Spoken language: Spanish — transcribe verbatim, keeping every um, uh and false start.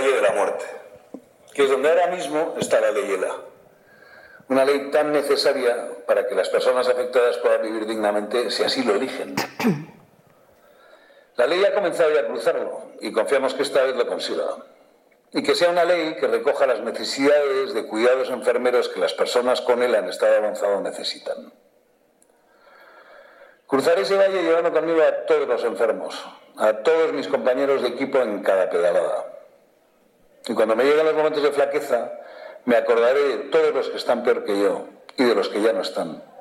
Valle de la Muerte, que es donde ahora mismo está la ley ELA. Una ley tan necesaria para que las personas afectadas puedan vivir dignamente si así lo eligen. La ley ha comenzado ya a cruzarlo y confiamos que esta vez lo consiga. Y que sea una ley que recoja las necesidades de cuidados enfermeros que las personas con ELA en estado avanzado necesitan. Cruzaré ese valle llevando conmigo a todos los enfermos, a todos mis compañeros de equipo en cada pedalada. Y cuando me lleguen los momentos de flaqueza, me acordaré de todos los que están peor que yo y de los que ya no están.